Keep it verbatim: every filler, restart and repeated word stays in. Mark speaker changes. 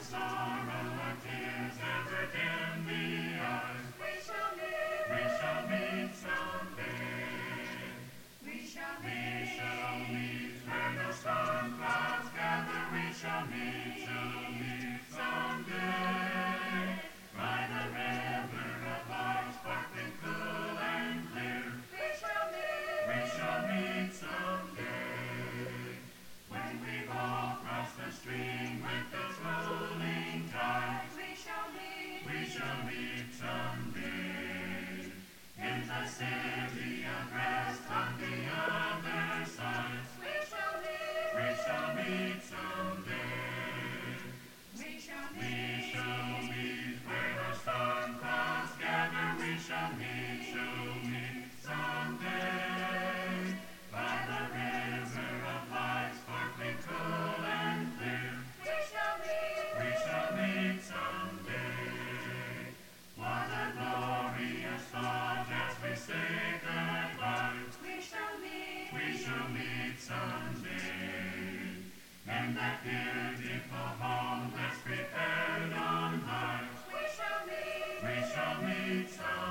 Speaker 1: sorrow and tears never dim the eyes. We shall meet, we shall meet someday. We shall meet, we shall meet where the storm clouds gather. We shall meet, shall meet someday. By the river of life, sparkling cool and clear. We shall meet, we shall meet someday. When we've all crossed the stream with its rolling tide, we shall meet, we shall meet someday. In the city of rest on the other side, we shall meet, we shall meet someday. We shall meet, we shall meet where the storm clouds gather. We shall meet, shall meet someday. By the river of life, sparkling cool and clear. We shall meet, we shall meet someday. What a glorious thought as we say goodbye. We shall meet, we shall meet someday. In that beautiful home that's prepared on high. We shall meet, we shall meet someday.